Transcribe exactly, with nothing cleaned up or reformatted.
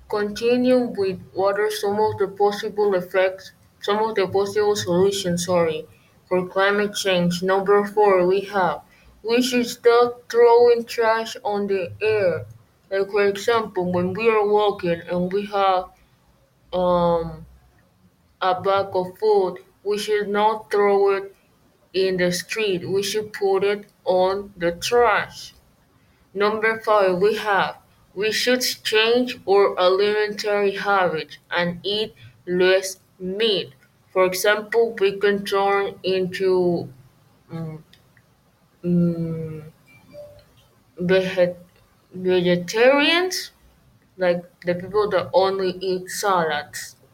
Continue with what are some of the possible effects, some of the possible solutions, sorry, for climate change. Number four, we have we should stop throwing trash on the air. Like for example, when we are walking and we have um a bag of food, we should not throw it in the street. We should put it on the trash. Number five, we have we should change our alimentary habits and eat less meat. For example, we can turn into mm, mm, veget- vegetarians, like the people that only eat salads.